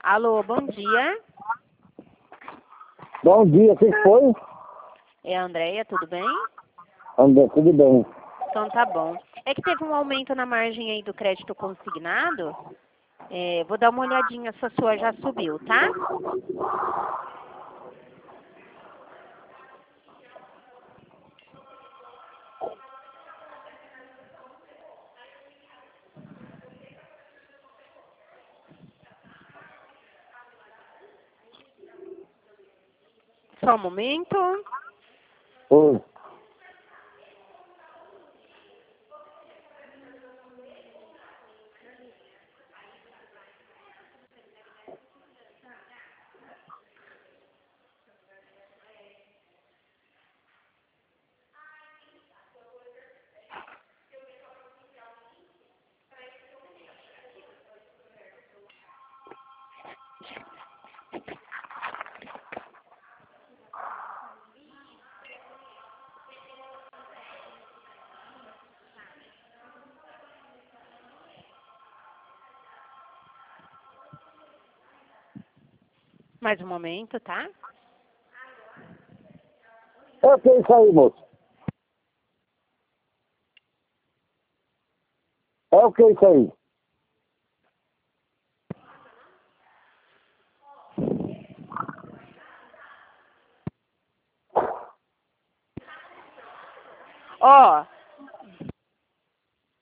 Alô, bom dia. Bom dia, o que foi? É a Andréia, tudo bem? André, tudo bem. Então tá bom. É que teve um aumento na margem aí do crédito consignado. Vou dar uma olhadinha se a sua já subiu, tá? Só um momento. Oi. Mais um momento, tá? É o que é isso aí, moço? É o que é isso aí?